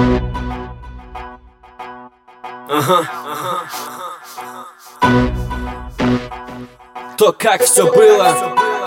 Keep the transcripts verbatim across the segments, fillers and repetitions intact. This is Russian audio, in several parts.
Ага, ага. То, как все было.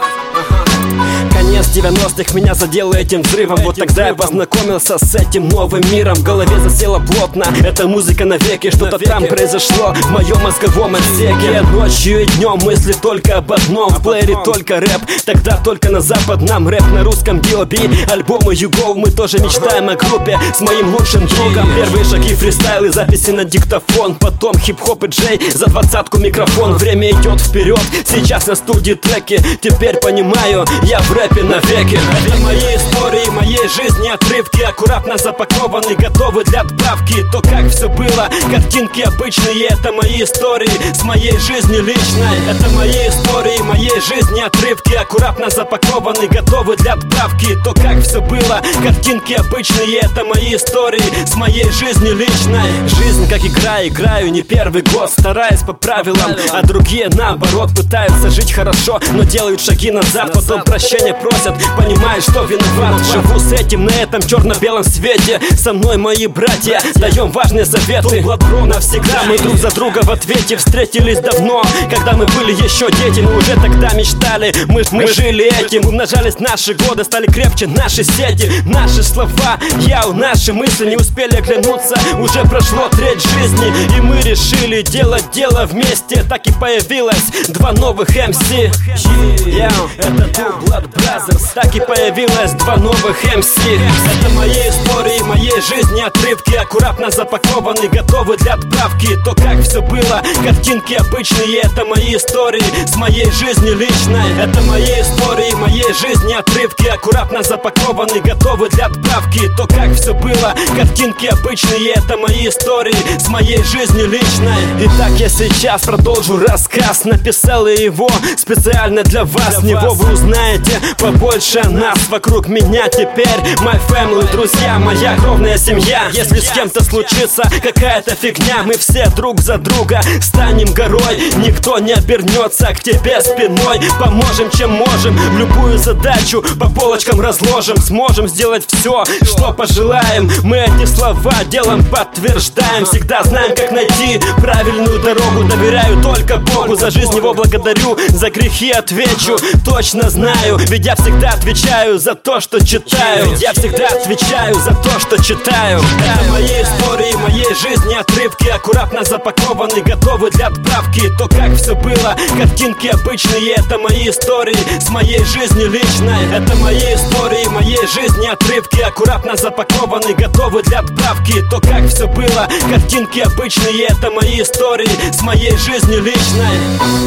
Конец девяностых меня задело этим взрывом. Вот тогда я познакомился с этим новым миром. В голове засела плотно эта музыка навеки. Что-то там произошло в моем мозговом отсеке. Ночью и днем мысли только об одном. В плеере только рэп, тогда только на западном. Рэп на русском би о би, альбомы Юго. Мы тоже мечтаем о группе с моим лучшим другом. Первые шаги фристайлы, записи на диктофон. Потом хип-хоп и джей, за двадцатку микрофон. Время идет вперед, сейчас на студии треки. Теперь понимаю, я в рэпе навеки. Это мои истории, моей жизни отрывки. Аккуратно запакованы, готовы для отправки. То, как все было, картинки обычные. Это мои истории с моей жизни личной. Это мои истории, моей жизни отрывки. Аккуратно запакованы, готовы для отправки. То, как все было, картинки обычные. Это мои истории с моей жизни личной. Жизнь как игра, играю не первый год, стараясь по правилам, а другие наоборот пытаются жить хорошо, но делают шаги назад, потом прощения просят, понимая, что виноват. Живу с этим на этом черно-белом свете. Со мной мои братья, даем важные советы. Навсегда мы друг за друга в ответе. Встретились давно, когда мы были еще дети. Мы уже тогда мечтали, мы, мы жили этим. Умножались наши годы, стали крепче наши сети. Наши слова, я у наши мысли не успели оглянуться. Уже прошло треть жизни, и мы решили делать дело вместе. Так и появилось два новых эм си. Yeah, это Two Blood Brothers. Так и появилось два новых эм си. Это мои истории, моей жизни отрывки. Аккуратно запакованы, готовы для отправки. То, как все было, картинки обычные. Это мои истории с моей жизни личной. Это мои истории, моей жизни отрывки. Аккуратно запакованы, готовы для отправки. То, как все было, картинки обычные. Это мои истории с моей жизни личной. Итак, я сейчас продолжу рассказ. Написал я его специально для вас. В него вы узнаете побольше о нас. Вокруг меня теперь my family, друзья, моя кровная семья. Если с кем-то случится какая-то фигня, мы все друг за друга станем горой. Никто не обернется к тебе спиной. Поможем, чем можем, любую задачу по полочкам разложим. Сможем сделать все, что пожелаем. Мы эти слова делом подтверждаем. Всегда знаем, как найти правильную дорогу. Доверяю только Богу, за жизнь его благодарю. За грехи отвечу, точно знаю. Ведь я всегда отвечаю за то, что читаю. Ведь я всегда отвечаю за то, что читаю. Это мои истории, моей жизни отрывки. Аккуратно запакованы, готовы для отправки. То, как все было, картинки обычные. Это мои истории с моей жизни личной. Это мои истории, моей жизни отрывки. Аккуратно запакованы, готовы для отправки. То, как все было, картинки обычные. Это мои истории с моей жизни личной.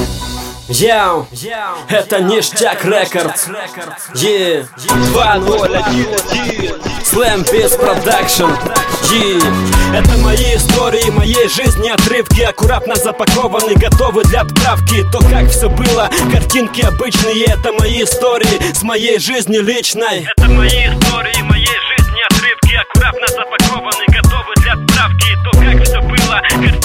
Яу, это Ништяк Рекордс. Е, два ноль один, Slam Beats Production. Е, это мои истории, моей жизни отрывки. Аккуратно запакованы, готовы для отправки. То, как все было, картинки обычные. Это мои истории с моей жизни личной. Это мои истории, моей жизни отрывки. Аккуратно запакованы, готовы для отправки. То, как все было, картинки